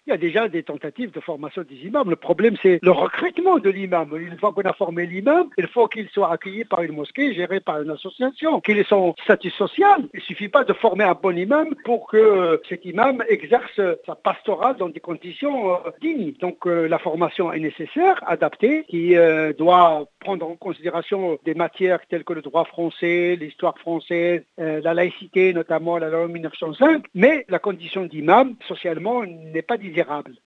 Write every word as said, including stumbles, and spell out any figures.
Il y a déjà des tentatives de formation des imams. Le problème, c'est le recrutement de l'imam. Une fois qu'on a formé l'imam, il faut qu'il soit accueilli par une mosquée, gérée par une association, qu'il ait son statut social. Il ne suffit pas de former un bon imam pour que cet imam exerce sa pastorale dans des conditions euh, dignes. Donc euh, la formation est nécessaire, adaptée, qui euh, doit prendre en considération des matières telles que le droit français, l'histoire française, euh, la laïcité, notamment la loi mille neuf cent cinq, mais la condition d'imam, socialement, n'est pas désirable.